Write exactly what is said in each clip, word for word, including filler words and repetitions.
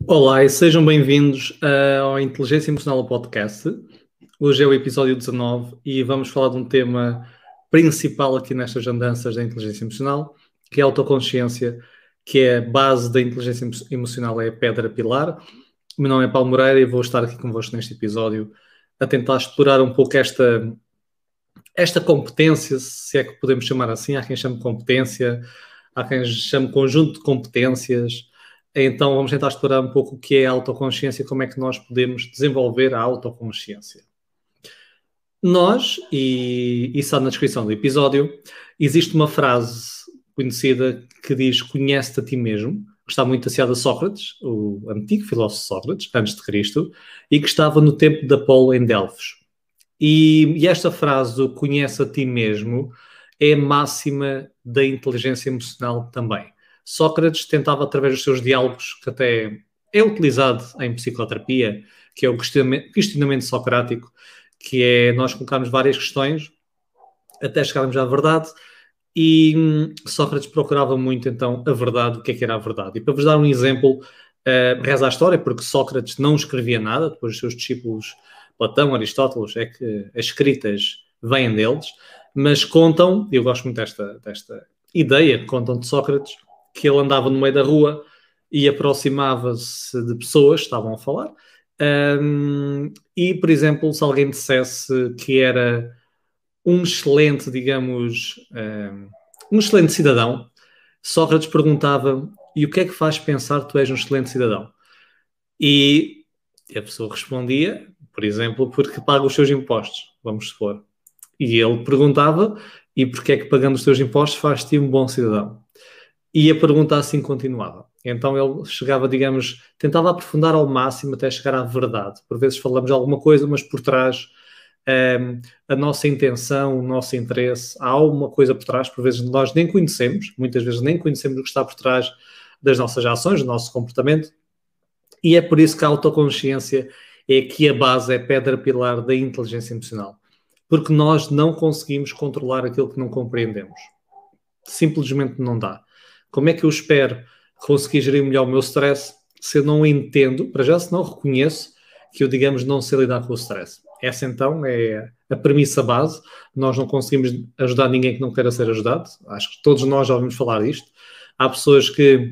Olá e sejam bem-vindos uh, ao Inteligência Emocional Podcast. Hoje é o episódio dezanove e vamos falar de um tema principal aqui nestas andanças da inteligência emocional, que é a autoconsciência, que é a base da inteligência emocional, é a pedra pilar. O meu nome é Paulo Moreira e vou estar aqui convosco neste episódio a tentar explorar um pouco esta, esta competência, se é que podemos chamar assim. Há quem chame competência, há quem chame conjunto de competências. Então vamos tentar explorar um pouco o que é a autoconsciência, como é que nós podemos desenvolver a autoconsciência. Nós, e isso está na descrição do episódio, existe uma frase conhecida que diz: conhece-te a ti mesmo, que está muito associada a Sócrates, o antigo filósofo Sócrates, antes de Cristo, e que estava no tempo de Apolo em Delfos. E, e esta frase, o conhece a ti mesmo, é a máxima da inteligência emocional também. Sócrates tentava, através dos seus diálogos, que até é utilizado em psicoterapia, que é o questionamento, questionamento socrático, que é nós colocarmos várias questões até chegarmos à verdade, e hum, Sócrates procurava muito, então, a verdade, o que é que era a verdade. E para vos dar um exemplo, uh, reza a história, porque Sócrates não escrevia nada, depois os seus discípulos, Platão, Aristóteles, é que as escritas vêm deles, mas contam, e eu gosto muito desta, desta ideia que contam de Sócrates, que ele andava no meio da rua e aproximava-se de pessoas que estavam a falar. Um, e, por exemplo, se alguém dissesse que era um excelente, digamos, um, um excelente cidadão, Sócrates perguntava: e o que é que faz pensar que tu és um excelente cidadão? E a pessoa respondia, por exemplo, porque paga os seus impostos, vamos supor. E ele perguntava: e porquê é que pagando os teus impostos faz-te um bom cidadão? E a pergunta assim continuava. Então ele chegava, digamos, tentava aprofundar ao máximo até chegar à verdade. Por vezes falamos alguma coisa, mas por trás um, a nossa intenção, o nosso interesse, há alguma coisa por trás, por vezes nós nem conhecemos, muitas vezes nem conhecemos o que está por trás das nossas ações, do nosso comportamento, e é por isso que a autoconsciência é aqui a base, é a pedra pilar da inteligência emocional. Porque nós não conseguimos controlar aquilo que não compreendemos. Simplesmente não dá. Como é que eu espero conseguir gerir melhor o meu stress se eu não entendo, para já se não reconheço que eu, digamos, não sei lidar com o stress? Essa então é a premissa base. Nós não conseguimos ajudar ninguém que não queira ser ajudado. Acho que todos nós já ouvimos falar disto. Há pessoas que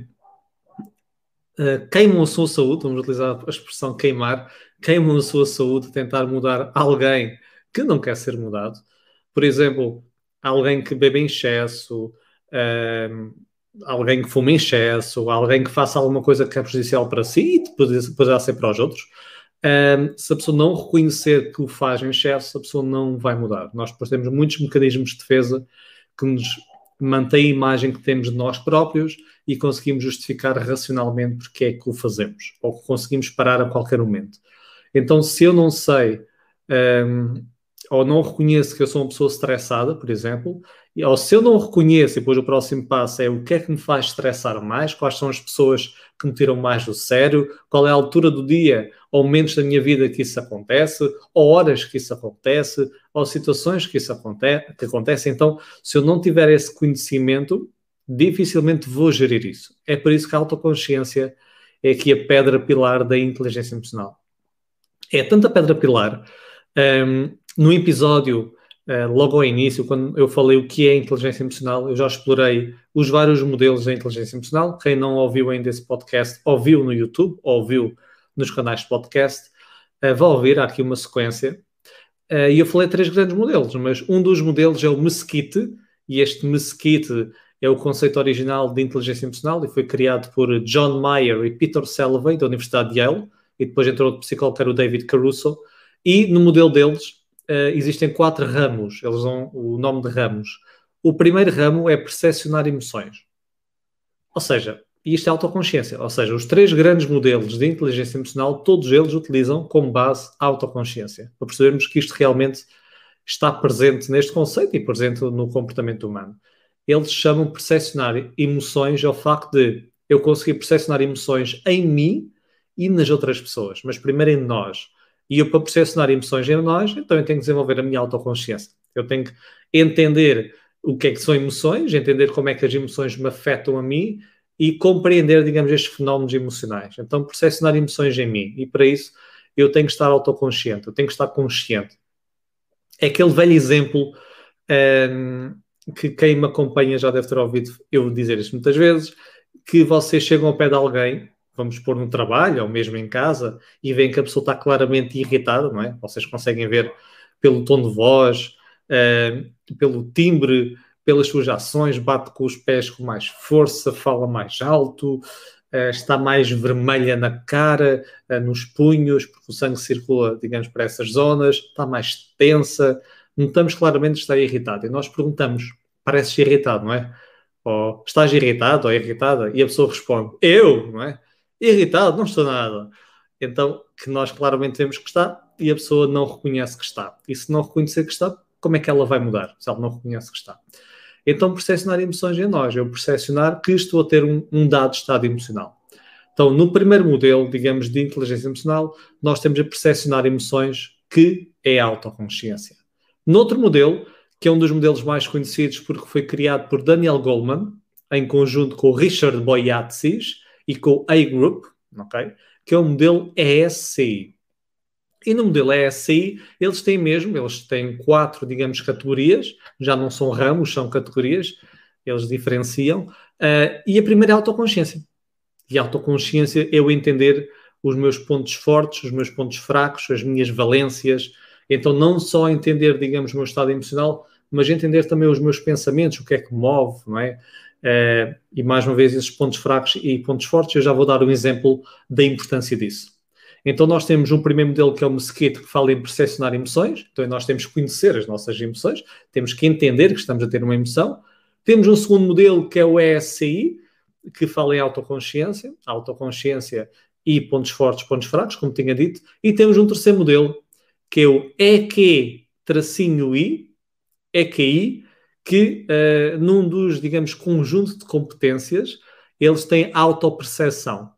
uh, queimam a sua saúde, vamos utilizar a expressão queimar, queimam a sua saúde a tentar mudar alguém que não quer ser mudado. Por exemplo, alguém que bebe em excesso, uh, alguém que fuma em excesso, alguém que faça alguma coisa que é prejudicial para si e depois poderá ser para os outros. Um, se a pessoa não reconhecer que o faz em excesso, a pessoa não vai mudar. Nós depois temos muitos mecanismos de defesa que nos mantêm a imagem que temos de nós próprios e conseguimos justificar racionalmente porque é que o fazemos, ou que conseguimos parar a qualquer momento. Então, se eu não sei um, ou não reconheço que eu sou uma pessoa estressada, por exemplo, ou se eu não reconheço, e depois o próximo passo é o que é que me faz estressar mais, quais são as pessoas que me tiram mais do sério, qual é a altura do dia, ou momentos da minha vida que isso acontece, ou horas que isso acontece, ou situações que isso acontece, que acontecem. Então, se eu não tiver esse conhecimento, dificilmente vou gerir isso. É por isso que a autoconsciência é aqui a pedra pilar da inteligência emocional. É tanta pedra pilar. Um, no episódio, uh, logo ao início, quando eu falei o que é inteligência emocional, eu já explorei os vários modelos da inteligência emocional. Quem não ouviu ainda esse podcast, ouviu no YouTube, ouviu nos canais de podcast, uh, vai ouvir, há aqui uma sequência. Uh, e eu falei três grandes modelos, mas um dos modelos é o Mesquite, e este Mesquite é o conceito original de inteligência emocional e foi criado por John Mayer e Peter Salovey, da Universidade de Yale, e depois entrou outro psicólogo que era o David Caruso. E no modelo deles uh, existem quatro ramos, eles dão o nome de ramos. O primeiro ramo é percepcionar emoções. Ou seja, isto é autoconsciência. Ou seja, os três grandes modelos de inteligência emocional, todos eles utilizam como base a autoconsciência, para percebermos que isto realmente está presente neste conceito e presente no comportamento humano. Eles chamam percepcionar emoções ao facto de eu conseguir percepcionar emoções em mim e nas outras pessoas, mas primeiro em nós. E eu, para percepcionar emoções em nós, então eu tenho que desenvolver a minha autoconsciência. Eu tenho que entender o que é que são emoções, entender como é que as emoções me afetam a mim e compreender, digamos, estes fenómenos emocionais. Então, percepcionar emoções em mim. E para isso, eu tenho que estar autoconsciente, eu tenho que estar consciente. É aquele velho exemplo um, que quem me acompanha já deve ter ouvido eu dizer isto muitas vezes, que vocês chegam ao pé de alguém, vamos pôr no trabalho ou mesmo em casa, e veem que a pessoa está claramente irritada, não é? Vocês conseguem ver pelo tom de voz, uh, pelo timbre, pelas suas ações, bate com os pés com mais força, fala mais alto, uh, está mais vermelha na cara, uh, nos punhos, porque o sangue circula, digamos, para essas zonas, está mais tensa. Notamos claramente que está irritado. E nós perguntamos, pareces irritado, não é? Ou estás irritado ou irritada? E a pessoa responde, eu, não é? Irritado, não estou nada. Então, que nós claramente vemos que está e a pessoa não reconhece que está. E se não reconhecer que está, como é que ela vai mudar? Se ela não reconhece que está. Então, percepcionar emoções em nós. Eu percepcionar que estou a ter um, um dado estado emocional. Então, no primeiro modelo, digamos, de inteligência emocional, nós temos a percepcionar emoções, que é a autoconsciência. Noutro modelo, que é um dos modelos mais conhecidos porque foi criado por Daniel Goleman, em conjunto com o Richard Boyatzis e com o A-Group, okay? Que é o modelo E S C I. E no modelo E S C I, eles têm mesmo, eles têm quatro, digamos, categorias, já não são ramos, são categorias, eles diferenciam, uh, e a primeira é a autoconsciência. E a autoconsciência é eu entender os meus pontos fortes, os meus pontos fracos, as minhas valências. Então, não só entender, digamos, o meu estado emocional, mas entender também os meus pensamentos, o que é que move, não é? Uh, e, mais uma vez, esses pontos fracos e pontos fortes, eu já vou dar um exemplo da importância disso. Então, nós temos um primeiro modelo que é o Mesquite, que fala em percepcionar emoções. Então, nós temos que conhecer as nossas emoções, temos que entender que estamos a ter uma emoção. Temos um segundo modelo, que é o E S C I, que fala em autoconsciência, autoconsciência e pontos fortes, pontos fracos, como tinha dito. E temos um terceiro modelo, que é o E Q-I, E Q I, que uh, num dos, digamos, conjunto de competências, eles têm autoperceção.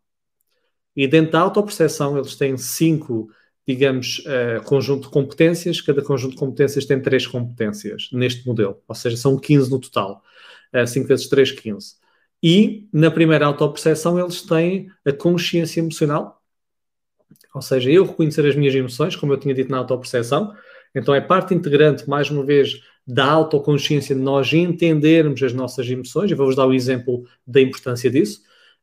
E dentro da autoperceção, eles têm cinco, digamos, uh, conjunto de competências. Cada conjunto de competências tem três competências neste modelo. Ou seja, são quinze no total. Uh, cinco vezes três, quinze. E na primeira autoperceção, eles têm a consciência emocional. Ou seja, eu reconhecer as minhas emoções, como eu tinha dito na autoperceção. Então, é parte integrante, mais uma vez, da autoconsciência, de nós entendermos as nossas emoções. Eu vou-vos dar um exemplo da importância disso.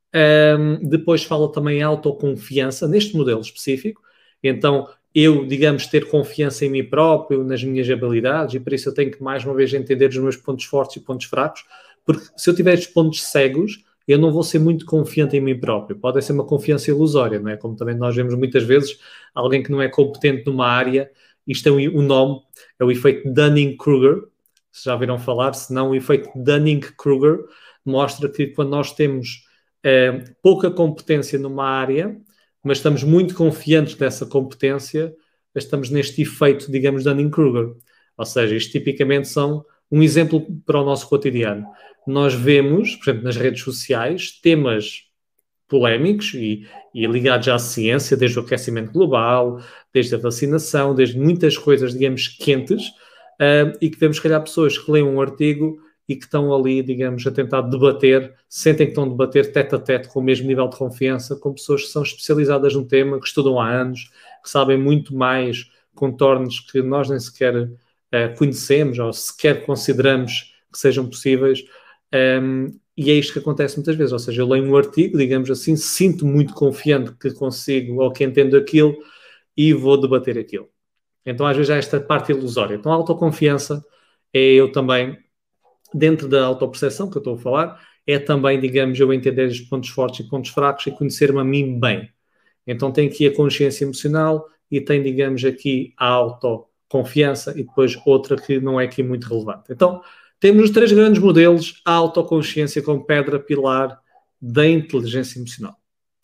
Um, depois fala também em autoconfiança, neste modelo específico. Então, eu, digamos, ter confiança em mim próprio, nas minhas habilidades, e por isso eu tenho que, mais uma vez, entender os meus pontos fortes e pontos fracos, porque se eu tiver estes pontos cegos, eu não vou ser muito confiante em mim próprio. Pode ser uma confiança ilusória, não é? Como também nós vemos muitas vezes, alguém que não é competente numa área, isto é o nome, é o efeito Dunning-Kruger, se já viram falar, se não, o efeito Dunning-Kruger mostra que quando nós temos É, pouca competência numa área, mas estamos muito confiantes dessa competência, estamos neste efeito, digamos, Dunning-Kruger. Ou seja, isto tipicamente são um exemplo para o nosso cotidiano. Nós vemos, por exemplo, nas redes sociais, temas polémicos e, e ligados à ciência, desde o aquecimento global, desde a vacinação, desde muitas coisas, digamos, quentes, uh, e que vemos, se calhar, pessoas que leem um artigo e que estão ali, digamos, a tentar debater, sentem que estão a debater tete a tete com o mesmo nível de confiança, com pessoas que são especializadas no tema, que estudam há anos, que sabem muito mais contornos que nós nem sequer uh, conhecemos ou sequer consideramos que sejam possíveis. Um, e é isto que acontece muitas vezes, ou seja, eu leio um artigo, digamos assim, sinto muito confiante que consigo ou que entendo aquilo e vou debater aquilo. Então, às vezes, há esta parte ilusória. Então, a autoconfiança é eu também, dentro da autoperceção que eu estou a falar, é também, digamos, eu entender os pontos fortes e pontos fracos e conhecer-me a mim bem. Então tem aqui a consciência emocional e tem, digamos, aqui a autoconfiança e depois outra que não é aqui muito relevante. Então, temos os três grandes modelos, a autoconsciência como pedra pilar da inteligência emocional.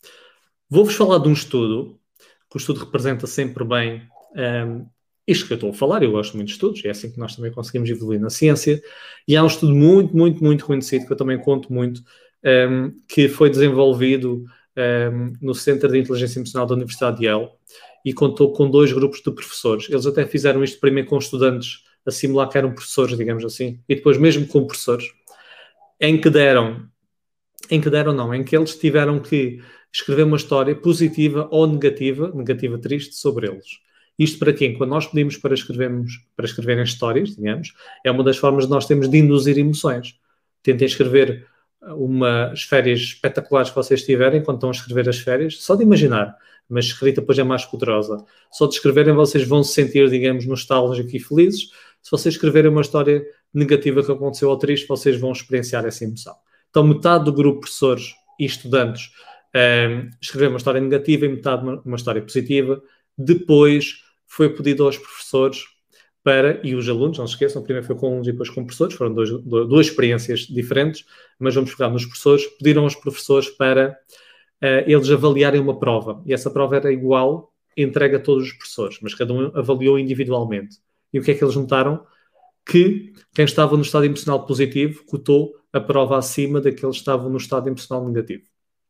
Vou-vos falar de um estudo, que o estudo representa sempre bem um, isto que eu estou a falar. Eu gosto muito de estudos, é assim que nós também conseguimos evoluir na ciência, e há um estudo muito, muito, muito conhecido, que eu também conto muito, um, que foi desenvolvido um, no Centro de Inteligência Emocional da Universidade de Yale, e contou com dois grupos de professores. Eles até fizeram isto primeiro com estudantes a simular que eram professores, digamos assim, e depois mesmo com professores, em que deram em que deram não, em que eles tiveram que escrever uma história positiva ou negativa, negativa triste, sobre eles. Isto para quem? Quando nós pedimos para escrevermos, para escreverem histórias, digamos, é uma das formas de nós temos de induzir emoções. Tentem escrever umas férias espetaculares que vocês tiverem quando estão a escrever as férias, só de imaginar, mas escrita depois é mais poderosa. Só de escreverem vocês vão se sentir, digamos, nostálgicos e felizes. Se vocês escreverem uma história negativa que aconteceu ou triste, vocês vão experienciar essa emoção. Então, metade do grupo de professores e estudantes um, escreveram uma história negativa e metade uma, uma história positiva. Depois foi pedido aos professores para, e os alunos, não se esqueçam, primeiro foi com alunos e depois com professores, foram dois, duas experiências diferentes, mas vamos focar nos professores, pediram aos professores para uh, eles avaliarem uma prova, e essa prova era igual, entregue a todos os professores, mas cada um avaliou individualmente. E o que é que eles notaram? Que quem estava no estado emocional positivo cotou a prova acima daqueles que estavam no estado emocional negativo.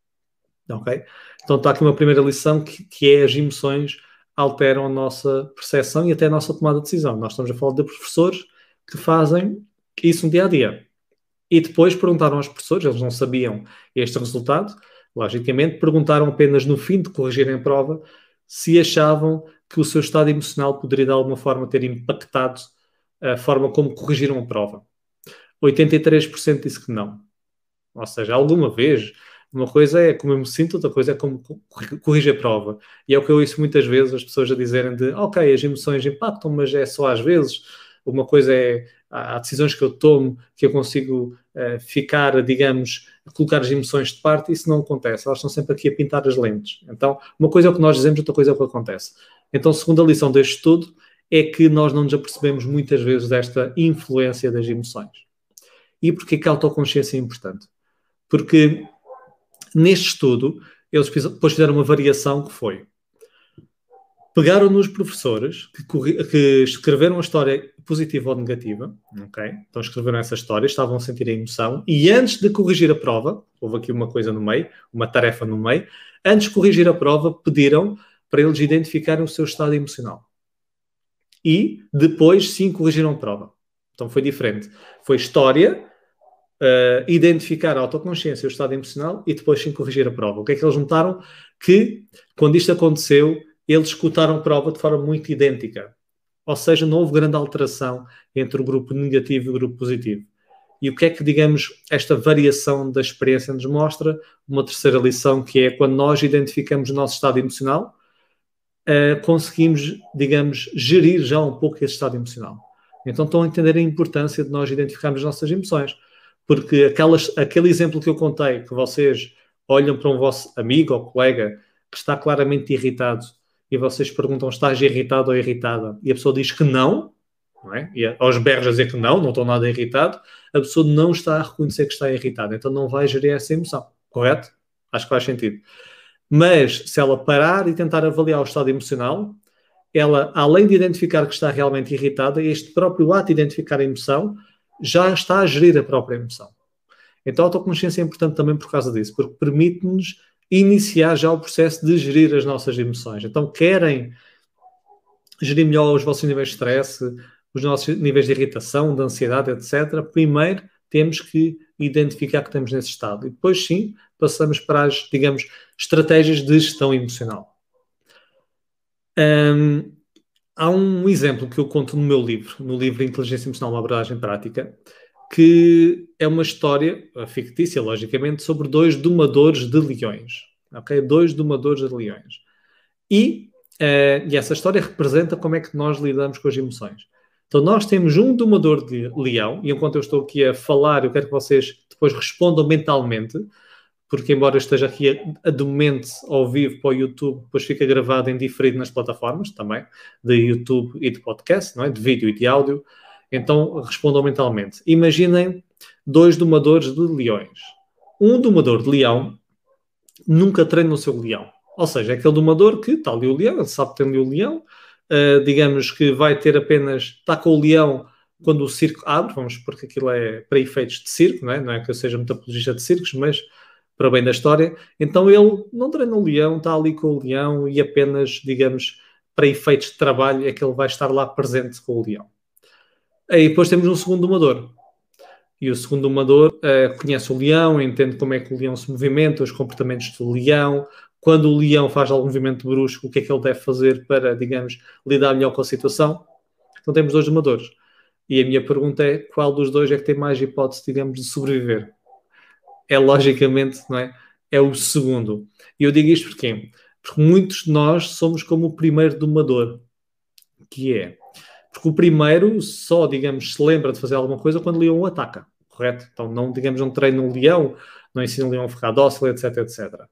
Ok? Então está aqui uma primeira lição que, que é as emoções alteram a nossa percepção e até a nossa tomada de decisão. Nós estamos a falar de professores que fazem isso no dia-a-dia. E depois perguntaram aos professores, eles não sabiam este resultado, logicamente, perguntaram apenas no fim de corrigirem a prova se achavam que o seu estado emocional poderia de alguma forma ter impactado a forma como corrigiram a prova. oitenta e três por cento disse que não. Ou seja, alguma vez, uma coisa é como eu me sinto, outra coisa é como corrigir a prova. E é o que eu ouço muitas vezes as pessoas a dizerem de ok, as emoções impactam, mas é só às vezes. Uma coisa é, há decisões que eu tomo que eu consigo uh, ficar, digamos, colocar as emoções de parte, e isso não acontece. Elas estão sempre aqui a pintar as lentes. Então, uma coisa é o que nós dizemos, outra coisa é o que acontece. Então, a segunda lição deste estudo é que nós não nos apercebemos muitas vezes desta influência das emoções. E porquê que a autoconsciência é importante? Porque neste estudo, eles depois fizeram uma variação que foi: pegaram nos professores que, que escreveram a história positiva ou negativa, ok? Então escreveram essa história, estavam a sentir a emoção, e antes de corrigir a prova, houve aqui uma coisa no meio, uma tarefa no meio, antes de corrigir a prova, pediram para eles identificarem o seu estado emocional. E depois, sim, corrigiram a prova. Então foi diferente. Foi história, uh, identificar a autoconsciência, o estado emocional, e depois, sim, corrigir a prova. O que é que eles notaram? Que, quando isto aconteceu, eles escutaram a prova de forma muito idêntica. Ou seja, não houve grande alteração entre o grupo negativo e o grupo positivo. E o que é que, digamos, esta variação da experiência nos mostra? Uma terceira lição, que é quando nós identificamos o nosso estado emocional, uh, conseguimos, digamos, gerir já um pouco esse estado emocional. Então estão a entender a importância de nós identificarmos as nossas emoções. Porque aquelas, aquele exemplo que eu contei, que vocês olham para um vosso amigo ou colega que está claramente irritado, e vocês perguntam, estás irritado ou irritada? E a pessoa diz que não, não é? E aos berros a dizer que não, não estou nada irritado, a pessoa não está a reconhecer que está irritada, então não vai gerir essa emoção, correto? Acho que faz sentido. Mas se ela parar e tentar avaliar o estado emocional, ela, além de identificar que está realmente irritada, este próprio ato de identificar a emoção já está a gerir a própria emoção. Então a autoconsciência é importante também por causa disso, porque permite-nos iniciar já o processo de gerir as nossas emoções. Então, querem gerir melhor os vossos níveis de stress, os nossos níveis de irritação, de ansiedade, etcétera, primeiro temos que identificar que estamos nesse estado. E depois, sim, passamos para as, digamos, estratégias de gestão emocional. Um, há um exemplo que eu conto no meu livro, no livro Inteligência Emocional, uma abordagem prática, que é uma história fictícia, logicamente, sobre dois domadores de leões. Ok? Dois domadores de leões. E, uh, e essa história representa como é que nós lidamos com as emoções. Então, nós temos um domador de leão, e enquanto eu estou aqui a falar, eu quero que vocês depois respondam mentalmente, porque embora eu esteja aqui a, a de momento ao vivo para o YouTube, depois fica gravado em diferido nas plataformas também, de YouTube e de podcast, não é? De vídeo e de áudio. Então, respondam mentalmente. Imaginem dois domadores de leões. Um domador de leão nunca treina o seu leão. Ou seja, é aquele domador que está ali o leão, ele sabe que tem ali o leão, uh, digamos que vai ter apenas, está com o leão quando o circo abre, vamos porque aquilo é para efeitos de circo, não é? Não é que eu seja muito apologista de circos, mas para bem da história. Então ele não treina o leão, está ali com o leão e apenas, digamos, para efeitos de trabalho é que ele vai estar lá presente com o leão. Aí depois temos um segundo domador. E o segundo domador uh, conhece o leão, entende como é que o leão se movimenta, os comportamentos do leão. Quando o leão faz algum movimento brusco, o que é que ele deve fazer para, digamos, lidar melhor com a situação? Então temos dois domadores. E a minha pergunta é, qual dos dois é que tem mais hipótese, digamos, de sobreviver? É, logicamente, não é? É o segundo. E eu digo isto porquê? Porque muitos de nós somos como o primeiro domador, que é... Porque o primeiro só, digamos, se lembra de fazer alguma coisa quando o leão o ataca, correto? Então, não, digamos, não treina um leão, não ensina um leão a ficar dócil, etc, etcétera.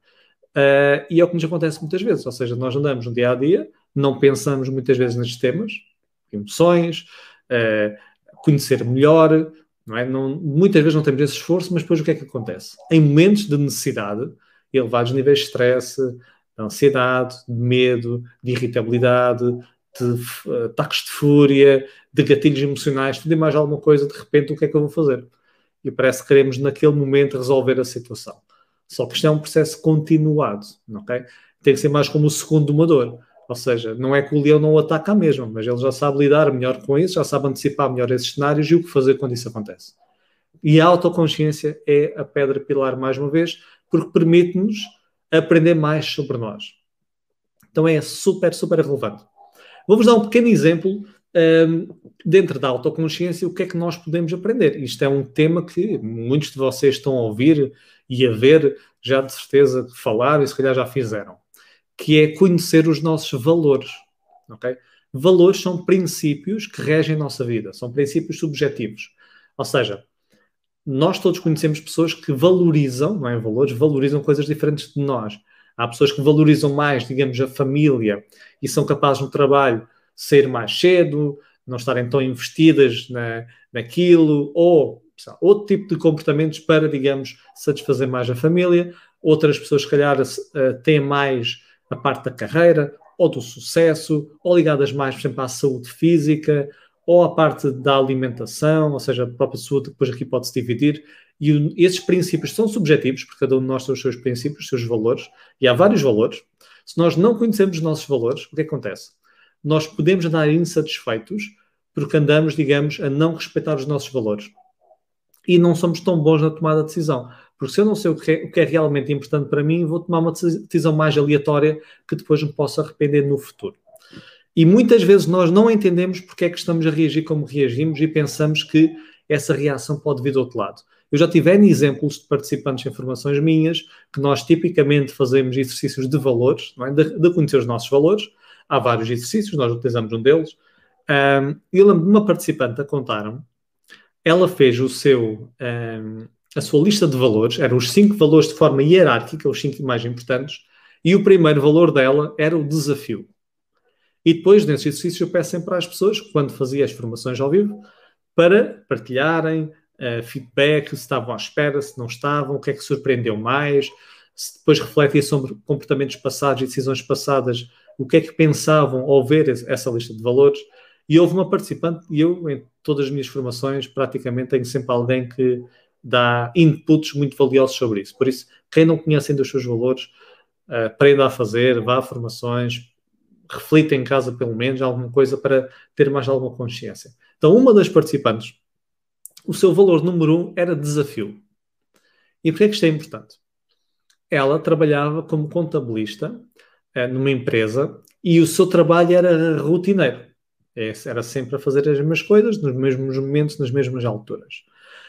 Uh, e é o que nos acontece muitas vezes, ou seja, nós andamos no dia-a-dia, não pensamos muitas vezes nestes temas, emoções, uh, conhecer melhor, não é? Não, muitas vezes não temos esse esforço, mas depois o que é que acontece? Em momentos de necessidade, elevados níveis de stress, de ansiedade, de medo, de irritabilidade, de uh, ataques de fúria, de gatilhos emocionais, tudo e mais alguma coisa, de repente, o que é que eu vou fazer? E parece que queremos, naquele momento, resolver a situação. Só que isto é um processo continuado, ok? Tem que ser mais como o segundo domador. Ou seja, não é que o leão não o ataca mesmo, mas ele já sabe lidar melhor com isso, já sabe antecipar melhor esses cenários e o que fazer quando isso acontece. E a autoconsciência é a pedra pilar, mais uma vez, porque permite-nos aprender mais sobre nós. Então é super, super relevante. Vou-vos dar um pequeno exemplo um, dentro da autoconsciência, o que é que nós podemos aprender. Isto é um tema que muitos de vocês estão a ouvir e a ver, já de certeza falar e se calhar já fizeram, que é conhecer os nossos valores. Okay? Valores são princípios que regem a nossa vida, são princípios subjetivos. Ou seja, nós todos conhecemos pessoas que valorizam, não é valores, valorizam coisas diferentes de nós. Há pessoas que valorizam mais, digamos, a família e são capazes no trabalho sair mais cedo, não estarem tão investidas na, naquilo, ou sabe, outro tipo de comportamentos para, digamos, satisfazer mais a família. Outras pessoas, se calhar, têm mais a parte da carreira, ou do sucesso, ou ligadas mais, por exemplo, à saúde física, ou à parte da alimentação, ou seja, a própria saúde, depois aqui pode-se dividir. E esses princípios são subjetivos, porque cada um de nós tem os seus princípios, os seus valores, e há vários valores. Se nós não conhecemos os nossos valores, o que acontece? Nós podemos andar insatisfeitos porque andamos, digamos, a não respeitar os nossos valores. E não somos tão bons na tomada de decisão. Porque se eu não sei o que é, o que é realmente importante para mim, vou tomar uma decisão mais aleatória que depois me posso arrepender no futuro. E muitas vezes nós não entendemos porque é que estamos a reagir como reagimos e pensamos que essa reação pode vir do outro lado. Eu já tive N exemplos de participantes em formações minhas que nós tipicamente fazemos exercícios de valores, não é? de, de conhecer os nossos valores. Há vários exercícios, nós utilizamos um deles. Um, eu lembro de uma participante a contar-me, ela fez o seu, um, a sua lista de valores, eram os cinco valores de forma hierárquica, os cinco mais importantes, e o primeiro valor dela era o desafio. E depois, nesse exercício, eu peço sempre às pessoas, quando fazia as formações ao vivo, para partilharem uh, feedback, se estavam à espera, se não estavam, o que é que surpreendeu mais, se depois refletir sobre comportamentos passados e decisões passadas, o que é que pensavam ao ver essa lista de valores. E houve uma participante, e eu, em todas as minhas formações, praticamente tenho sempre alguém que dá inputs muito valiosos sobre isso. Por isso, quem não conhece ainda os seus valores, uh, aprenda a fazer, vá a formações, reflita em casa, pelo menos, alguma coisa para ter mais alguma consciência. Então, uma das participantes, o seu valor número um era desafio. E porquê é que isto é importante? Ela trabalhava como contabilista eh, numa empresa e o seu trabalho era rotineiro. Era sempre a fazer as mesmas coisas, nos mesmos momentos, nas mesmas alturas.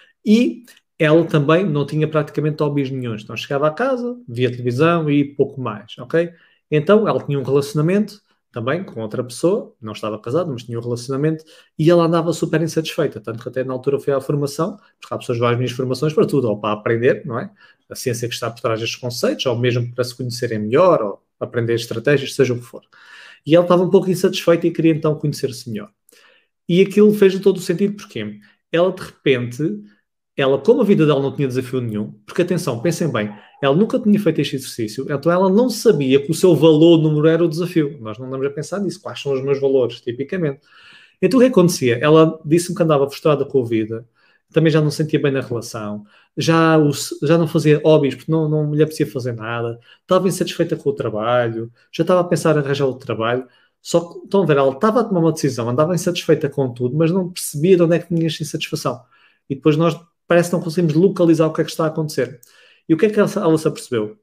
E ela também não tinha praticamente hobbies nenhuns. Então, chegava a casa, via televisão e pouco mais, ok? Então, ela tinha um relacionamento também com outra pessoa, não estava casada, mas tinha um relacionamento, e ela andava super insatisfeita, tanto que até na altura foi à formação, porque há pessoas que vão às minhas formações para tudo, ou para aprender, não é? A ciência que está por trás destes conceitos, ou mesmo para se conhecerem melhor, ou aprender estratégias, seja o que for. E ela estava um pouco insatisfeita e queria então conhecer-se melhor. E aquilo fez todo o sentido, porque ela de repente, ela, como a vida dela não tinha desafio nenhum, porque atenção, pensem bem, ela nunca tinha feito este exercício, então ela não sabia que o seu valor número era o desafio. Nós não andamos a pensar nisso, quais são os meus valores, tipicamente. Então o que acontecia? Ela disse-me que andava frustrada com a vida, também já não se sentia bem na relação, já, os, já não fazia hobbies, porque não, não lhe apetecia fazer nada, estava insatisfeita com o trabalho, já estava a pensar em arranjar outro trabalho. Só que, estão a ver, ela estava a tomar uma decisão, andava insatisfeita com tudo, mas não percebia de onde é que tinha esta insatisfação. E depois nós parece que não conseguimos localizar o que é que está a acontecer. E o que é que ela, ela se apercebeu?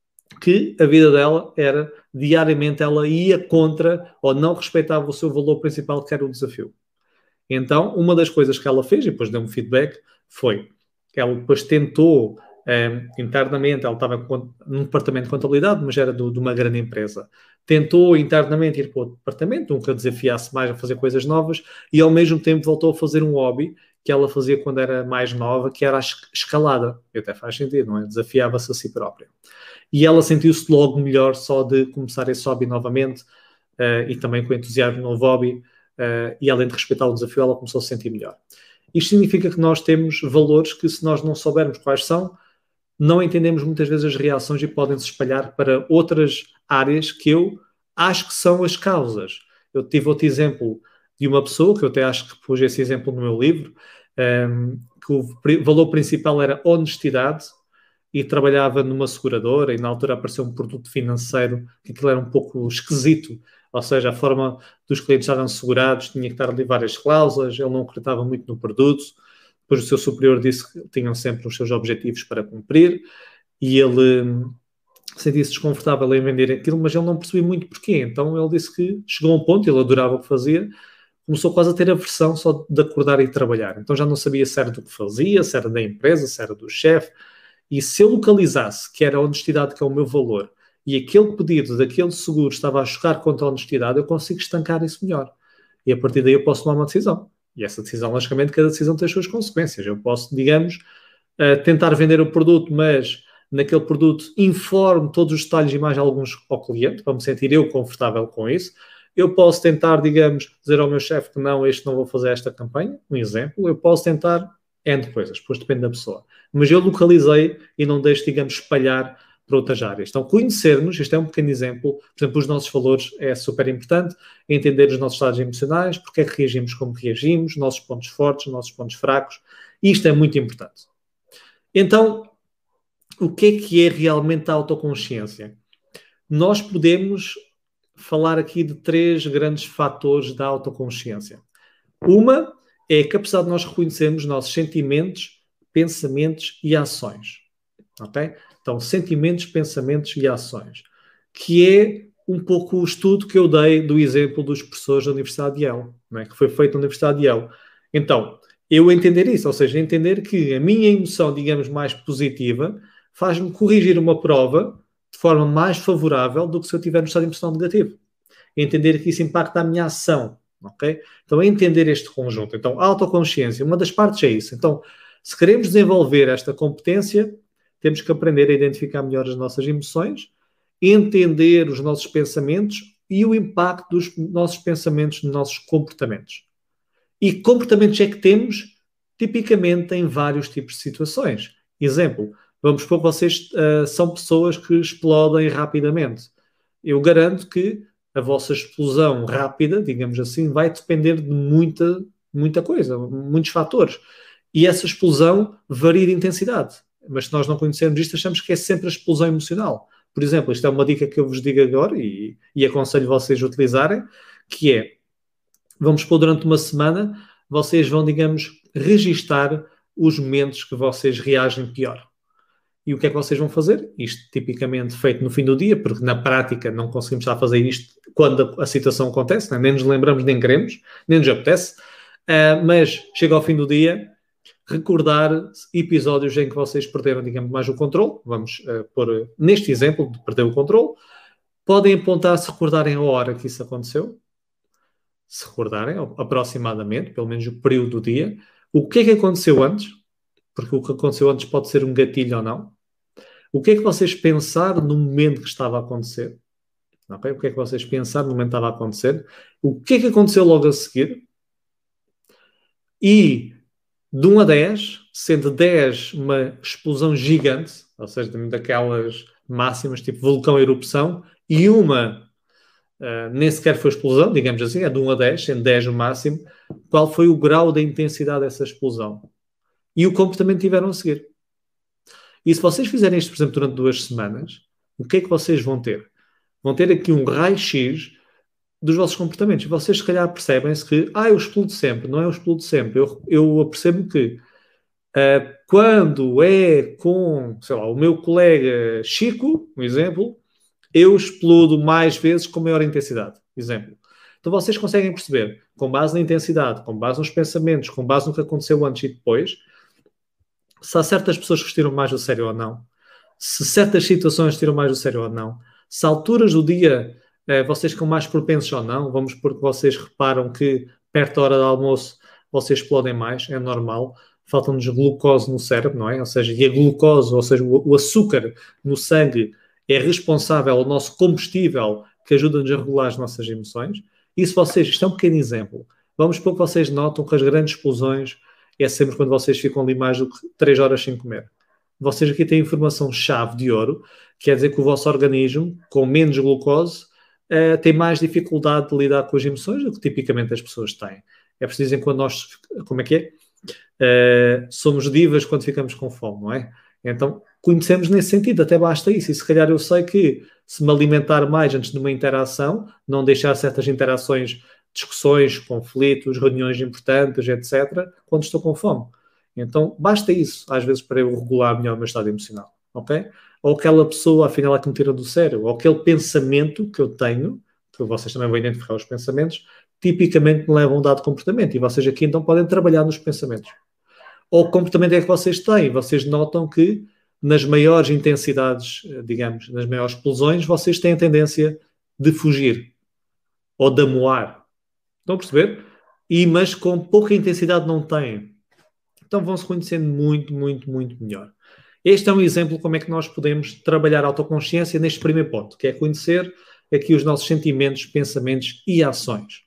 Que a vida dela era, diariamente, ela ia contra ou não respeitava o seu valor principal, que era o desafio. Então, uma das coisas que ela fez, e depois deu-me feedback, foi que ela depois tentou, um, internamente, ela estava num departamento de contabilidade, mas era do, de uma grande empresa. Tentou internamente ir para outro departamento, nunca desafiasse mais a fazer coisas novas, e ao mesmo tempo voltou a fazer um hobby que ela fazia quando era mais nova, que era a escalada. E até faz sentido, não é? Desafiava-se a si própria. E ela sentiu-se logo melhor só de começar esse hobby novamente, uh, e também com entusiasmo no hobby, uh, e além de respeitar o desafio, ela começou a se sentir melhor. Isto significa que nós temos valores que, se nós não soubermos quais são, não entendemos muitas vezes as reações e podem se espalhar para outras áreas que eu acho que são as causas. Eu tive outro exemplo de uma pessoa, que eu até acho que pus esse exemplo no meu livro, um, que o valor principal era honestidade, e trabalhava numa seguradora, e na altura apareceu um produto financeiro que aquilo era um pouco esquisito, ou seja, a forma dos clientes estarem segurados tinha que estar ali várias cláusulas, ele não acreditava muito no produto, depois o seu superior disse que tinham sempre os seus objetivos para cumprir, e ele hum, sentia-se desconfortável em vender aquilo, mas ele não percebia muito porquê, então ele disse que chegou a um ponto, ele adorava o que fazia, começou quase a ter aversão só de acordar e trabalhar, então já não sabia se era do que fazia, se era da empresa, se era do chefe. E se eu localizasse que era a honestidade que é o meu valor, e aquele pedido daquele seguro estava a chocar contra a honestidade, eu consigo estancar isso melhor. E a partir daí eu posso tomar uma decisão. E essa decisão, logicamente, cada decisão tem as suas consequências. Eu posso, digamos, uh, tentar vender o produto, mas naquele produto informo todos os detalhes e mais alguns ao cliente, para me sentir eu confortável com isso. Eu posso tentar, digamos, dizer ao meu chefe que não, este não vou fazer esta campanha, um exemplo. Eu posso tentar N coisas, depois depende da pessoa. Mas eu localizei e não deixo, digamos, espalhar para outras áreas. Então, conhecermos, este é um pequeno exemplo, por exemplo, os nossos valores é super importante, entender os nossos estados emocionais, porque é que reagimos como reagimos, nossos pontos fortes, nossos pontos fracos, isto é muito importante. Então, o que é que é realmente a autoconsciência? Nós podemos falar aqui de três grandes fatores da autoconsciência. Uma é a capacidade de nós reconhecermos os nossos sentimentos, pensamentos e ações. Ok? Então, sentimentos, pensamentos e ações. Que é um pouco o estudo que eu dei do exemplo dos professores da Universidade de Yale, não é? Que foi feito na Universidade de Yale. Então, eu entender isso, ou seja, entender que a minha emoção, digamos, mais positiva, faz-me corrigir uma prova de forma mais favorável do que se eu tiver no estado de emoção negativo. Entender que isso impacta a minha ação. Ok? Então, é entender este conjunto. Então, a autoconsciência, uma das partes é isso. Então, se queremos desenvolver esta competência, temos que aprender a identificar melhor as nossas emoções, entender os nossos pensamentos e o impacto dos nossos pensamentos nos nossos comportamentos. E que comportamentos é que temos? Tipicamente em vários tipos de situações. Exemplo, vamos supor que vocês uh, são pessoas que explodem rapidamente. Eu garanto que a vossa explosão rápida, digamos assim, vai depender de muita, muita coisa, muitos fatores. E essa explosão varia de intensidade. Mas se nós não conhecermos isto, achamos que é sempre a explosão emocional. Por exemplo, isto é uma dica que eu vos digo agora e, e aconselho vocês a utilizarem, que é, vamos pôr durante uma semana, vocês vão, digamos, registar os momentos que vocês reagem pior. E o que é que vocês vão fazer? Isto tipicamente feito no fim do dia, porque na prática não conseguimos estar a fazer isto quando a, a situação acontece, né? Nem nos lembramos, nem queremos, nem nos apetece, uh, mas chega ao fim do dia, recordar episódios em que vocês perderam, digamos, mais o controle, vamos uh, pôr neste exemplo de perder o controle, podem apontar se recordarem a hora que isso aconteceu, se recordarem aproximadamente, pelo menos o período do dia, o que é que aconteceu antes, porque o que aconteceu antes pode ser um gatilho ou não. O que é que vocês pensaram no momento que estava a acontecer? Okay? O que é que vocês pensaram no momento que estava a acontecer? O que é que aconteceu logo a seguir? E de um a dez, sendo dez uma explosão gigante, ou seja, daquelas máximas tipo vulcão erupção, e uma uh, nem sequer foi explosão, digamos assim, é de um a dez, sendo dez o máximo, qual foi o grau da intensidade dessa explosão? E o comportamento que tiveram a seguir. E se vocês fizerem isto, por exemplo, durante duas semanas, o que é que vocês vão ter? Vão ter aqui um raio-x dos vossos comportamentos. E vocês, se calhar, percebem-se que, ah, eu explodo sempre. Não é eu explodo sempre. Eu, eu percebo que Uh, quando é com, sei lá, o meu colega Chico, um exemplo, eu explodo mais vezes com maior intensidade. Exemplo. Então vocês conseguem perceber, com base na intensidade, com base nos pensamentos, com base no que aconteceu antes e depois, se há certas pessoas que vos tiram mais do sério ou não, se certas situações tiram mais do sério ou não, se há alturas do dia eh, vocês ficam mais propensos ou não, vamos porque vocês reparam que perto da hora do almoço vocês explodem mais, é normal, falta-nos glucose no cérebro, não é? Ou seja, e a glucose, ou seja, o, o açúcar no sangue é responsável, o nosso combustível que ajuda-nos a regular as nossas emoções. E se vocês, isto é um pequeno exemplo, vamos supor que vocês notam que as grandes explosões é sempre quando vocês ficam ali mais do que três horas sem comer. Vocês aqui têm informação-chave de ouro, quer dizer que o vosso organismo, com menos glucose, uh, tem mais dificuldade de lidar com as emoções do que tipicamente as pessoas têm. É preciso dizer quando nós, como é que é? Uh, somos divas quando ficamos com fome, não é? Então, conhecemos nesse sentido, até basta isso. E se calhar eu sei que se me alimentar mais antes de uma interação, não deixar certas interações, discussões, conflitos, reuniões importantes, etcétera, quando estou com fome. Então, basta isso, às vezes, para eu regular melhor o meu estado emocional, ok? Ou aquela pessoa, afinal, é que me tira do sério, ou aquele pensamento que eu tenho, que vocês também vão identificar os pensamentos, tipicamente me levam a um dado comportamento. E vocês aqui, então, podem trabalhar nos pensamentos. Ou que comportamento é que vocês têm? Vocês notam que nas maiores intensidades, digamos, nas maiores explosões, vocês têm a tendência de fugir ou de amoar. Estão a perceber? E, mas com pouca intensidade não têm. Então vão-se conhecendo muito, muito, muito melhor. Este é um exemplo de como é que nós podemos trabalhar a autoconsciência neste primeiro ponto, que é conhecer aqui os nossos sentimentos, pensamentos e ações.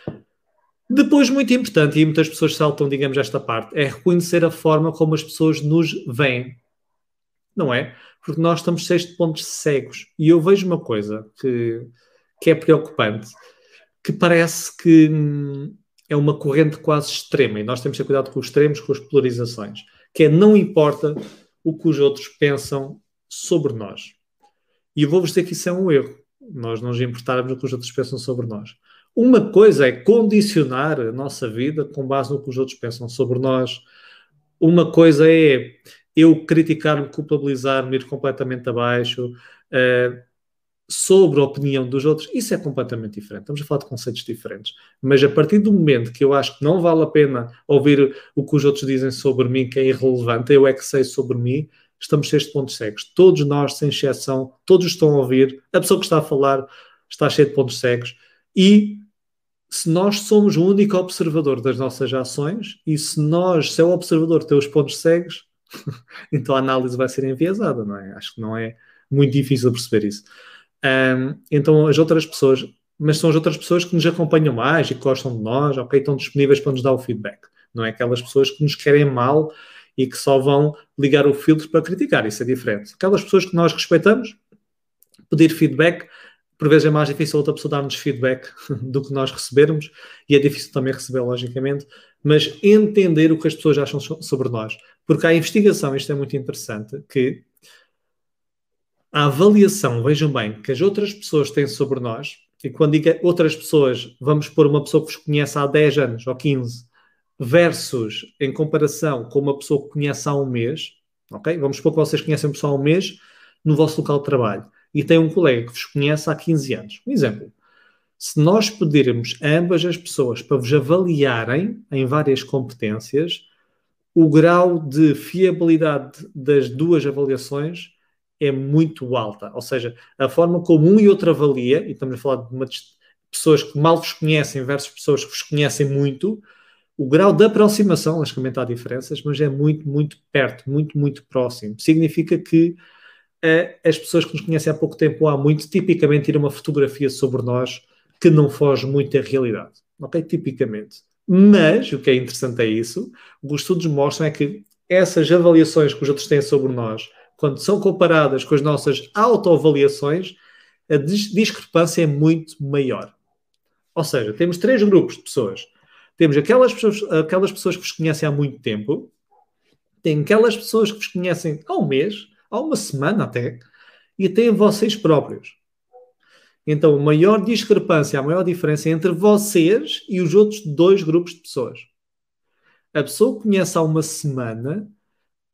Depois, muito importante, e muitas pessoas saltam, digamos, esta parte, é reconhecer a forma como as pessoas nos veem. Não é? Porque nós estamos cheios de pontos cegos. E eu vejo uma coisa que, que é preocupante, que parece que hum, é uma corrente quase extrema, e nós temos que ter cuidado com os extremos, com as polarizações, que é não importa o que os outros pensam sobre nós. E eu vou-vos dizer que isso é um erro. Nós não nos importarmos o que os outros pensam sobre nós. Uma coisa é condicionar a nossa vida com base no que os outros pensam sobre nós. Uma coisa é eu criticar-me, culpabilizar-me, ir completamente abaixo uh, sobre a opinião dos outros. Isso é completamente diferente. Estamos a falar de conceitos diferentes. Mas a partir do momento que eu acho que não vale a pena ouvir o que os outros dizem sobre mim, que é irrelevante, eu é que sei sobre mim, estamos cheios de pontos cegos. Todos nós, sem exceção, todos estão a ouvir. A pessoa que está a falar está cheia de pontos cegos. E se nós somos o único observador das nossas ações, e se nós, se é o observador, tem os pontos cegos, então a análise vai ser enviesada, não é? Acho que não é muito difícil perceber isso. Um, então as outras pessoas, mas são as outras pessoas que nos acompanham mais e que gostam de nós, ok? Estão disponíveis para nos dar o feedback. Não é aquelas pessoas que nos querem mal e que só vão ligar o filtro para criticar. Isso é diferente. Aquelas pessoas que nós respeitamos, pedir feedback, por vezes é mais difícil outra pessoa dar-nos feedback do que nós recebermos, e é difícil também receber, logicamente, mas entender o que as pessoas acham sobre nós. Porque há investigação, isto é muito interessante, que a avaliação, vejam bem, que as outras pessoas têm sobre nós, e quando digo outras pessoas, vamos pôr uma pessoa que vos conhece há dez anos ou quinze, versus, em comparação com uma pessoa que conhece há um mês, ok? Vamos supor que vocês conhecem uma pessoa há um mês no vosso local de trabalho, e tem um colega que vos conhece há quinze anos. Um exemplo. Se nós pedirmos a ambas as pessoas para vos avaliarem em várias competências, o grau de fiabilidade das duas avaliações é muito alta. Ou seja, a forma como um e outro avalia, e estamos a falar de uma, pessoas que mal vos conhecem versus pessoas que vos conhecem muito, o grau de aproximação, logicamente há diferenças, mas é muito, muito perto, muito, muito próximo. Significa que as pessoas que nos conhecem há pouco tempo ou há muito, tipicamente tiram uma fotografia sobre nós que não foge muito da realidade. Ok? Tipicamente. Mas, o que é interessante é isso, o que os estudos mostram é que essas avaliações que os outros têm sobre nós, quando são comparadas com as nossas autoavaliações, a discrepância é muito maior. Ou seja, temos três grupos de pessoas. Temos aquelas pessoas, aquelas pessoas que vos conhecem há muito tempo, tem aquelas pessoas que vos conhecem há um mês, há uma semana até, e tem vocês próprios. Então, a maior discrepância, a maior diferença é entre vocês e os outros dois grupos de pessoas. A pessoa que conhece há uma semana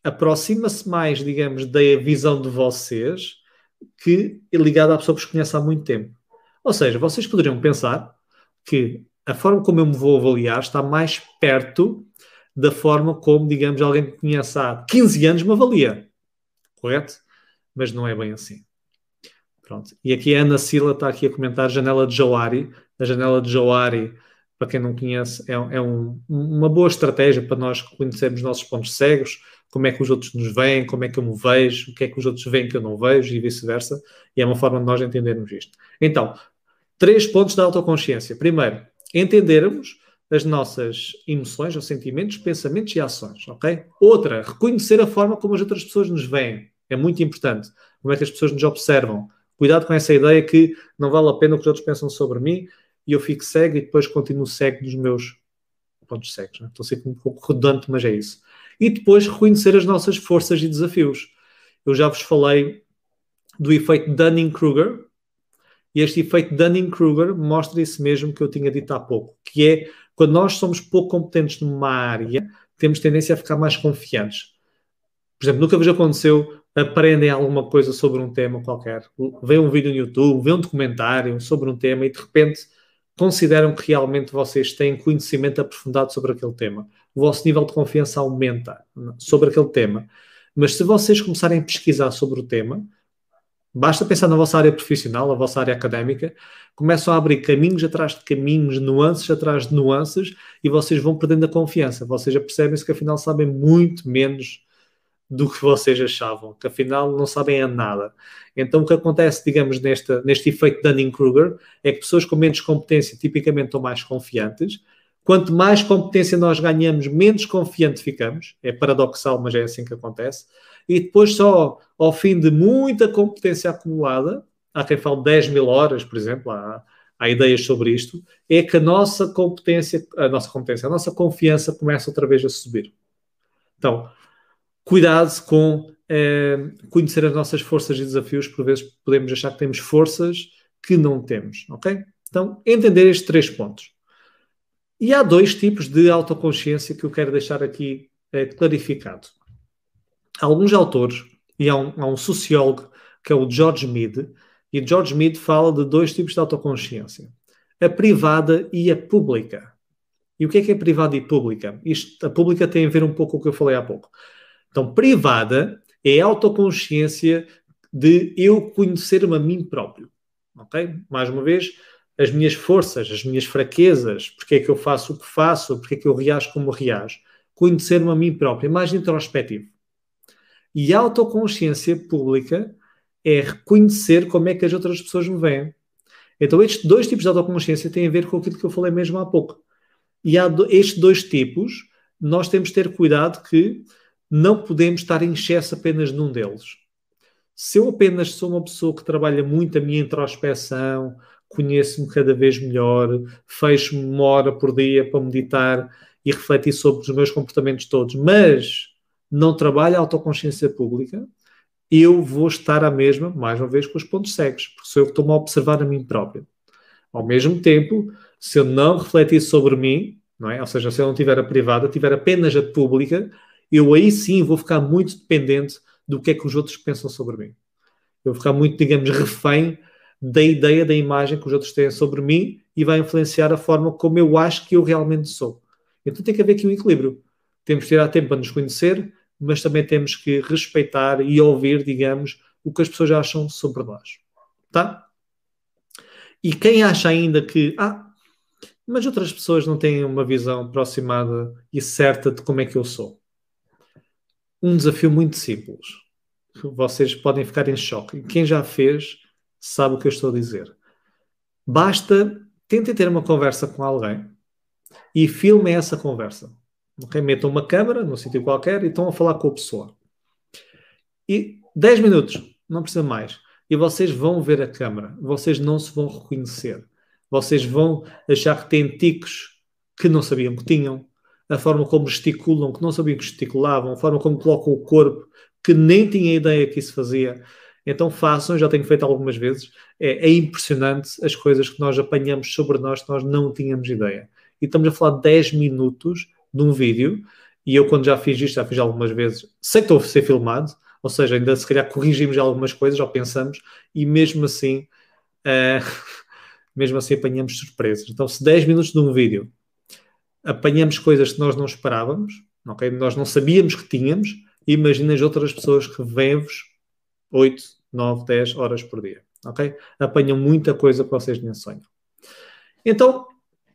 aproxima-se mais, digamos, da visão de vocês que é ligada à pessoa que vos conhece há muito tempo. Ou seja, vocês poderiam pensar que a forma como eu me vou avaliar está mais perto da forma como, digamos, alguém que me conhece há quinze anos me avalia. Correto? Mas não é bem assim. Pronto. E aqui a Ana Sila está aqui a comentar janela de Johari. A janela de Johari, para quem não conhece, é, é um, uma boa estratégia para nós conhecermos os nossos pontos cegos, como é que os outros nos veem, como é que eu me vejo, o que é que os outros veem que eu não vejo e vice-versa. E é uma forma de nós entendermos isto. Então, três pontos da autoconsciência. Primeiro, entendermos as nossas emoções, ou sentimentos, pensamentos e ações, ok? Outra, reconhecer a forma como as outras pessoas nos veem. É muito importante. Como é que as pessoas nos observam. Cuidado com essa ideia que não vale a pena o que os outros pensam sobre mim e eu fico cego e depois continuo cego dos meus pontos cegos. Né? Estou a ser um pouco redundante, mas é isso. E depois reconhecer as nossas forças e desafios. Eu já vos falei do efeito Dunning-Kruger e este efeito Dunning-Kruger mostra isso mesmo que eu tinha dito há pouco, que é quando nós somos pouco competentes numa área, temos tendência a ficar mais confiantes. Por exemplo, nunca vos aconteceu, aprendem alguma coisa sobre um tema qualquer, vêem um vídeo no YouTube, vêem um documentário sobre um tema e de repente consideram que realmente vocês têm conhecimento aprofundado sobre aquele tema. O vosso nível de confiança aumenta sobre aquele tema. Mas se vocês começarem a pesquisar sobre o tema, basta pensar na vossa área profissional, a vossa área académica, começam a abrir caminhos atrás de caminhos, nuances atrás de nuances e vocês vão perdendo a confiança. Vocês já percebem-se que afinal sabem muito menos do que vocês achavam, que afinal não sabem a nada. Então o que acontece, digamos, nesta, neste efeito Dunning-Kruger é que pessoas com menos competência tipicamente estão mais confiantes. Quanto mais competência nós ganhamos, menos confiante ficamos. É paradoxal, mas é assim que acontece. E depois só ao fim de muita competência acumulada, há quem fale dez mil horas, por exemplo, há, há ideias sobre isto, é que a nossa competência, a nossa competência, a nossa confiança começa outra vez a subir. Então, cuidado com eh, conhecer as nossas forças e desafios. Por vezes podemos achar que temos forças que não temos, ok? Então, entender estes três pontos. E há dois tipos de autoconsciência que eu quero deixar aqui eh, clarificado. Há alguns autores, e há um, há um sociólogo, que é o George Mead, e George Mead fala de dois tipos de autoconsciência. A privada e a pública. E o que é que é privada e pública? Isto, a pública tem a ver um pouco com o que eu falei há pouco. Então, privada é a autoconsciência de eu conhecer-me a mim próprio. Ok? Mais uma vez, as minhas forças, as minhas fraquezas, porque é que eu faço o que faço, porque é que eu reajo como reajo. Conhecer-me a mim próprio, é mais introspectivo. E a autoconsciência pública é reconhecer como é que as outras pessoas me veem. Então, estes dois tipos de autoconsciência têm a ver com aquilo que eu falei mesmo há pouco. E há do, estes dois tipos, nós temos de ter cuidado que não podemos estar em excesso apenas num deles. Se eu apenas sou uma pessoa que trabalha muito a minha introspeção, conheço-me cada vez melhor, fecho-me uma hora por dia para meditar e refletir sobre os meus comportamentos todos, mas não trabalho a autoconsciência pública, eu vou estar à mesma, mais uma vez, com os pontos cegos, porque sou eu que estou-me a observar a mim próprio. Ao mesmo tempo, se eu não refletir sobre mim, não é? Ou seja, se eu não tiver a privada, tiver apenas a pública, eu aí sim vou ficar muito dependente do que é que os outros pensam sobre mim. Eu vou ficar muito, digamos, refém da ideia, da imagem que os outros têm sobre mim e vai influenciar a forma como eu acho que eu realmente sou. Então tem que haver aqui um equilíbrio. Temos que tirar tempo para nos conhecer, mas também temos que respeitar e ouvir, digamos, o que as pessoas acham sobre nós. Tá? E quem acha ainda que, ah, mas outras pessoas não têm uma visão aproximada e certa de como é que eu sou. Um desafio muito simples. Vocês podem ficar em choque. Quem já fez sabe o que eu estou a dizer. Basta, tentem ter uma conversa com alguém e filmem essa conversa. Okay? Metam uma câmera num sítio qualquer e estão a falar com a pessoa. E dez minutos, não precisa mais. E vocês vão ver a câmera. Vocês não se vão reconhecer. Vocês vão achar que têm ticos que não sabiam que tinham. A forma como gesticulam, que não sabiam que gesticulavam. A forma como colocam o corpo, que nem tinha ideia que isso fazia. Então façam, já tenho feito algumas vezes. É, é impressionante as coisas que nós apanhamos sobre nós que nós não tínhamos ideia. E estamos a falar de dez minutos de um vídeo e eu quando já fiz isto, já fiz algumas vezes, sei que estou a ser filmado, ou seja, ainda se calhar corrigimos algumas coisas, ou pensamos, e mesmo assim, uh, mesmo assim apanhamos surpresas. Então, se dez minutos de um vídeo apanhamos coisas que nós não esperávamos, okay? Nós não sabíamos que tínhamos, imaginem as outras pessoas que vêm-vos oito, nove, dez horas por dia. Okay? Apanham muita coisa que vocês nem sonham. Então,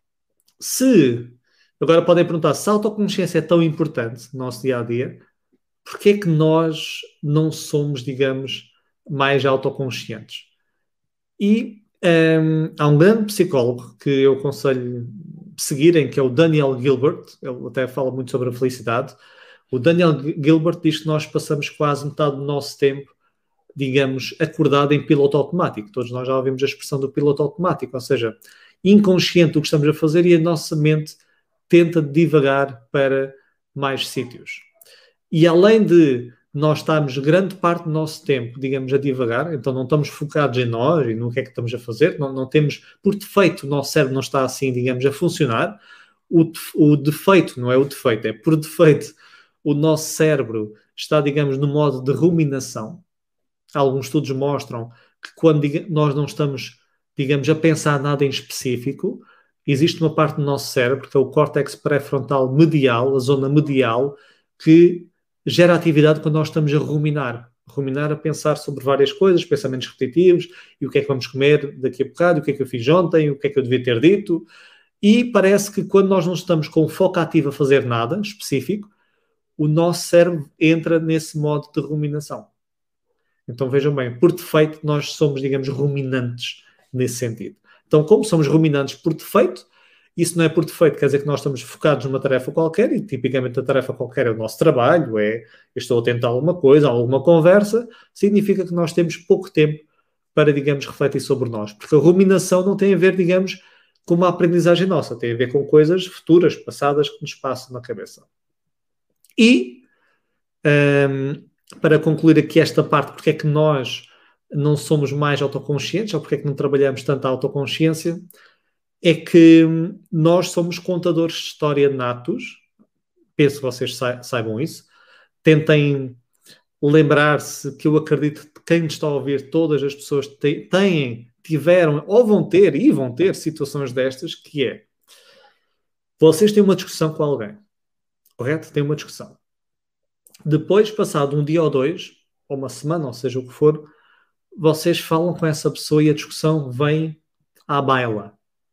se... Agora podem perguntar, se a autoconsciência é tão importante no nosso dia-a-dia, porquê é que nós não somos, digamos, mais autoconscientes? E um, há um grande psicólogo que eu aconselho seguirem, que é o Daniel Gilbert. Ele até fala muito sobre a felicidade. O Daniel Gilbert diz que nós passamos quase metade do nosso tempo, digamos, acordado em piloto automático. Todos nós já ouvimos a expressão do piloto automático, ou seja, inconsciente do que estamos a fazer, e a nossa mente tenta divagar para mais sítios. E além de nós estarmos grande parte do nosso tempo, digamos, a divagar, então não estamos focados em nós e no que é que estamos a fazer, não, não temos, por defeito, o nosso cérebro não está assim, digamos, a funcionar. O, o defeito, não é o defeito, é por defeito, o nosso cérebro está, digamos, no modo de ruminação. Alguns estudos mostram que quando nós não estamos, digamos, a pensar nada em específico, existe uma parte do nosso cérebro, que é o córtex pré-frontal medial, a zona medial, que gera atividade quando nós estamos a ruminar. Ruminar a pensar sobre várias coisas, pensamentos repetitivos, e o que é que vamos comer daqui a bocado, o que é que eu fiz ontem, o que é que eu devia ter dito. E parece que quando nós não estamos com foco ativo a fazer nada específico, o nosso cérebro entra nesse modo de ruminação. Então vejam bem, por defeito nós somos, digamos, ruminantes nesse sentido. Então, como somos ruminantes por defeito, isso não é por defeito, quer dizer que nós estamos focados numa tarefa qualquer, e tipicamente a tarefa qualquer é o nosso trabalho, é eu estou a tentar alguma coisa, alguma conversa, significa que nós temos pouco tempo para, digamos, refletir sobre nós. Porque a ruminação não tem a ver, digamos, com uma aprendizagem nossa, tem a ver com coisas futuras, passadas, que nos passam na cabeça. E, um, para concluir aqui esta parte, porque é que nós não somos mais autoconscientes, ou porque é que não trabalhamos tanto a autoconsciência, é que nós somos contadores de história natos. Penso que vocês sa- saibam isso. Tentem lembrar-se, que eu acredito que quem está a ouvir, todas as pessoas te- têm, tiveram, ou vão ter, e vão ter situações destas, que é, vocês têm uma discussão com alguém, correto? Têm uma discussão. Depois, passado um dia ou dois, ou uma semana, ou seja o que for, vocês falam com essa pessoa e a discussão vem à baila.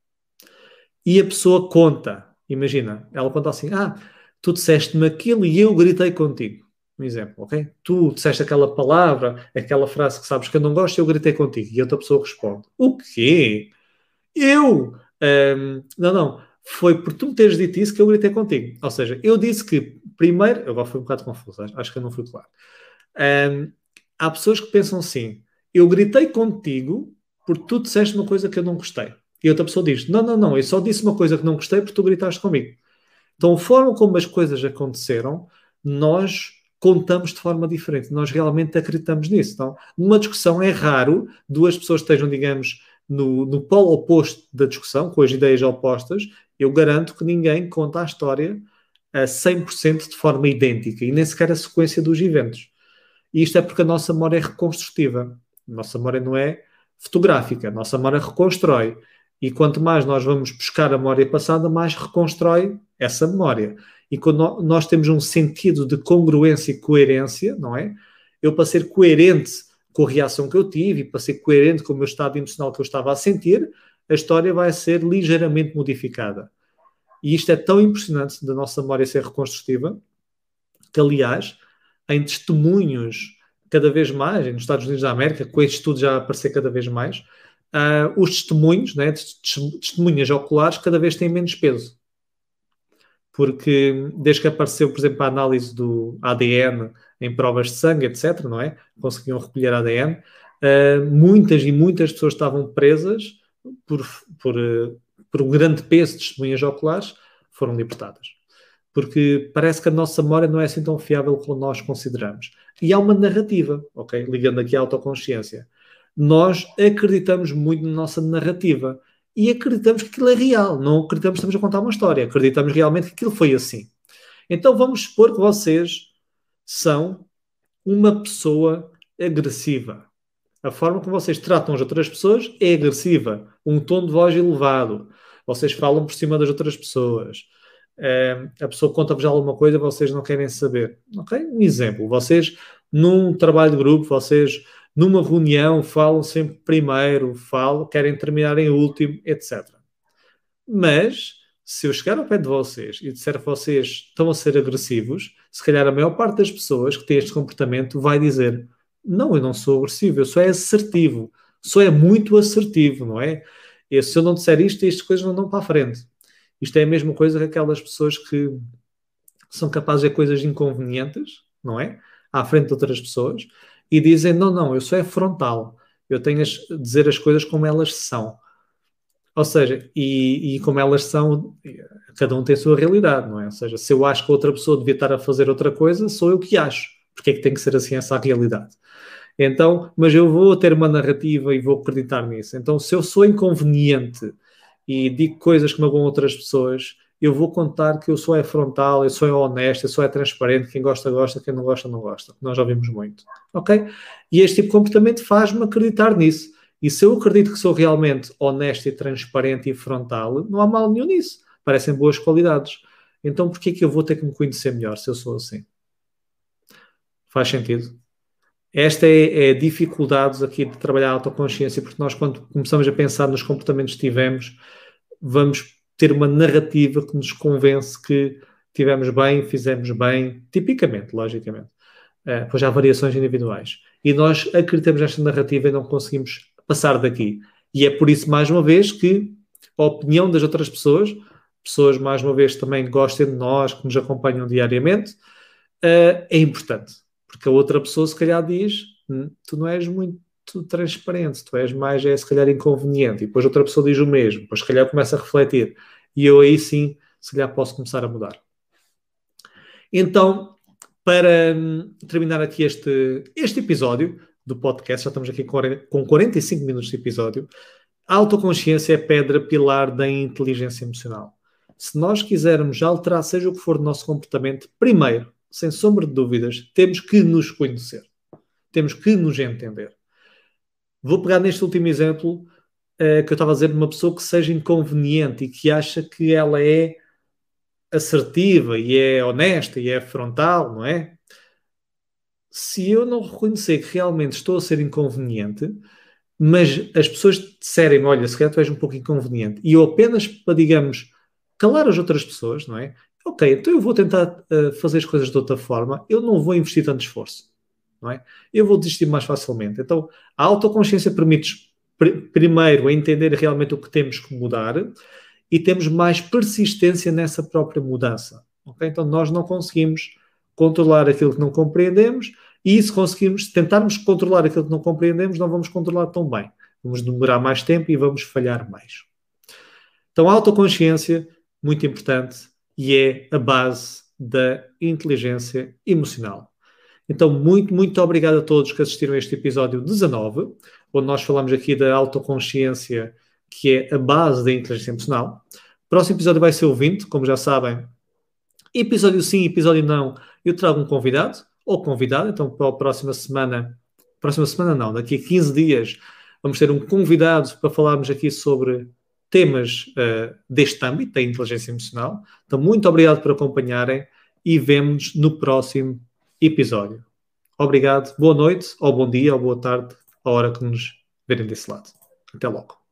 E a pessoa conta, imagina, ela conta assim, ah, tu disseste-me aquilo e eu gritei contigo. Um exemplo, ok? Tu disseste aquela palavra, aquela frase que sabes que eu não gosto e eu gritei contigo. E outra pessoa responde, o quê? Eu? Um, não, não, foi por tu me teres dito isso que eu gritei contigo. Ou seja, eu disse que primeiro, agora foi um bocado confuso, acho que eu não fui claro. Um, há pessoas que pensam assim, eu gritei contigo porque tu disseste uma coisa que eu não gostei. E outra pessoa diz, não, não, não, eu só disse uma coisa que não gostei porque tu gritaste comigo. Então, a forma como as coisas aconteceram, nós contamos de forma diferente. Nós realmente acreditamos nisso. Então, numa discussão é raro duas pessoas estejam, digamos, no, no polo oposto da discussão, com as ideias opostas. Eu garanto que ninguém conta a história a cem por cento de forma idêntica e nem sequer a sequência dos eventos. E isto é porque a nossa memória é reconstrutiva. A nossa memória não é fotográfica. A nossa memória reconstrói. E quanto mais nós vamos buscar a memória passada, mais reconstrói essa memória. E quando nós temos um sentido de congruência e coerência, não é? Eu, para ser coerente com a reação que eu tive e para ser coerente com o meu estado emocional que eu estava a sentir, a história vai ser ligeiramente modificada. E isto é tão impressionante da nossa memória ser reconstrutiva, que, aliás, em testemunhos cada vez mais, nos Estados Unidos da América, com este estudo já a aparecer cada vez mais, Uh, os testemunhos, né, testemunhas oculares, cada vez têm menos peso. Porque desde que apareceu, por exemplo, a análise do A D N em provas de sangue, etcétera, não é? Conseguiam recolher A D N. Uh, muitas e muitas pessoas estavam presas por, por, uh, por um grande peso de testemunhas oculares, foram libertadas. Porque parece que a nossa memória não é assim tão fiável como nós consideramos. E há uma narrativa, ok? Ligando aqui à autoconsciência. Nós acreditamos muito na nossa narrativa e acreditamos que aquilo é real, não acreditamos que estamos a contar uma história, acreditamos realmente que aquilo foi assim. Então vamos supor que vocês são uma pessoa agressiva. A forma como vocês tratam as outras pessoas é agressiva. Um tom de voz elevado. Vocês falam por cima das outras pessoas. Uh, a pessoa conta-vos alguma coisa e vocês não querem saber. Ok? Um exemplo. Vocês, num trabalho de grupo, vocês, numa reunião, falam sempre primeiro, falam, querem terminar em último, etcétera. Mas, se eu chegar ao pé de vocês e disser que vocês estão a ser agressivos, se calhar a maior parte das pessoas que têm este comportamento vai dizer: não, eu não sou agressivo, eu sou é assertivo, sou é muito assertivo, não é? E se eu não disser isto, estas coisas não dão para a frente. Isto é a mesma coisa que aquelas pessoas que são capazes de coisas inconvenientes, não é? À frente de outras pessoas, e dizem: não, não, eu sou é frontal, eu tenho a dizer as coisas como elas são. Ou seja, e, e como elas são, cada um tem a sua realidade, não é? Ou seja, se eu acho que outra pessoa devia estar a fazer outra coisa, sou eu que acho. Porque é que tem que ser assim essa realidade? Então, mas eu vou ter uma narrativa e vou acreditar nisso. Então, se eu sou inconveniente e digo coisas que magoam outras pessoas, eu vou contar que eu sou é frontal, eu sou é honesto, eu sou é transparente, quem gosta, gosta, quem não gosta, não gosta. Nós já vimos muito. Ok? E este tipo de comportamento faz-me acreditar nisso. E se eu acredito que sou realmente honesto e transparente e frontal, não há mal nenhum nisso. Parecem boas qualidades. Então, porquê que eu vou ter que me conhecer melhor se eu sou assim? Faz sentido? Esta é, é a dificuldade aqui de trabalhar a autoconsciência, porque nós, quando começamos a pensar nos comportamentos que tivemos, vamos ter uma narrativa que nos convence que tivemos bem, fizemos bem, tipicamente, logicamente. Uh, pois há variações individuais. E nós acreditamos nesta narrativa e não conseguimos passar daqui. E é por isso, mais uma vez, que a opinião das outras pessoas, pessoas, mais uma vez, também gostem de nós, que nos acompanham diariamente, uh, é importante. Porque a outra pessoa, se calhar, diz: tu não és muito transparente, tu és mais, é, se calhar, inconveniente. E depois outra pessoa diz o mesmo. Depois, se calhar, começa a refletir. E eu aí, sim, se calhar, posso começar a mudar. Então, para hum, terminar aqui este, este episódio do podcast, já estamos aqui com quarenta e cinco minutos de episódio, a autoconsciência é a pedra pilar da inteligência emocional. Se nós quisermos alterar seja o que for do nosso comportamento, primeiro, sem sombra de dúvidas, temos que nos conhecer. Temos que nos entender. Vou pegar neste último exemplo uh, que eu estava a dizer de uma pessoa que seja inconveniente e que acha que ela é assertiva e é honesta e é frontal, não é? Se eu não reconhecer que realmente estou a ser inconveniente, mas as pessoas disserem: olha, se calhar tu és um pouco inconveniente, e eu apenas para, digamos, calar as outras pessoas, não é? Ok, então eu vou tentar uh, fazer as coisas de outra forma, eu não vou investir tanto esforço, não é? Eu vou desistir mais facilmente. Então, a autoconsciência permite, pr- primeiro, a entender realmente o que temos que mudar, e temos mais persistência nessa própria mudança. Okay? Então, nós não conseguimos controlar aquilo que não compreendemos, e se conseguimos, tentarmos controlar aquilo que não compreendemos, não vamos controlar tão bem. Vamos demorar mais tempo e vamos falhar mais. Então, a autoconsciência, muito importante, e é a base da inteligência emocional. Então, muito, muito obrigado a todos que assistiram a este episódio dezanove, onde nós falamos aqui da autoconsciência, que é a base da inteligência emocional. O próximo episódio vai ser o vinte, como já sabem. Episódio sim, episódio não, eu trago um convidado, ou convidada, então para a próxima semana, próxima semana não, daqui a quinze dias, vamos ter um convidado para falarmos aqui sobre temas uh, deste âmbito, da inteligência emocional. Então, muito obrigado por acompanharem e vemo-nos no próximo episódio. Obrigado, boa noite, ou bom dia, ou boa tarde, a hora que nos verem desse lado. Até logo.